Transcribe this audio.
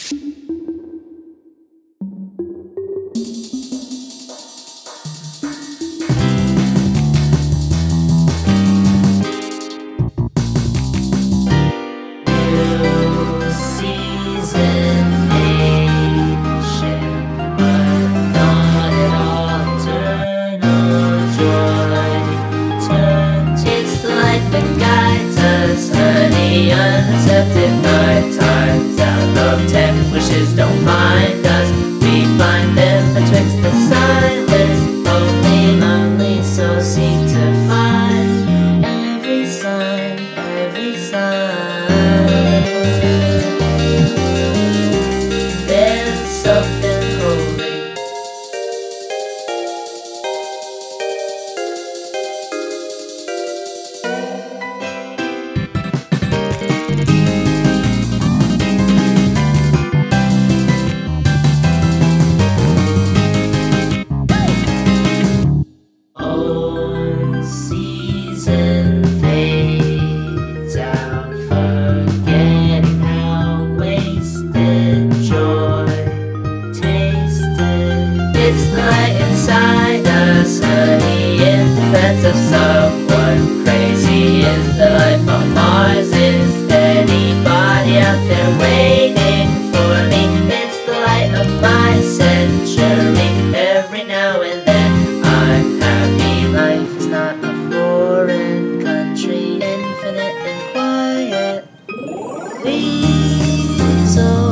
Unaccepted night times out of 10 wishes don't find us. We find them betwixt the silence, lonely, lonely, so seek to find every sign, every sign. There's something holy. Season fades out, forgetting how wasted joy tasted. It's the light inside us, honey, in defense of someone crazy. Is the life on Mars? Is anybody out there waiting for me? It's the light of my century. Every now and then I'm happy. Life is not a foreign country, infinite and quiet. Please, oh.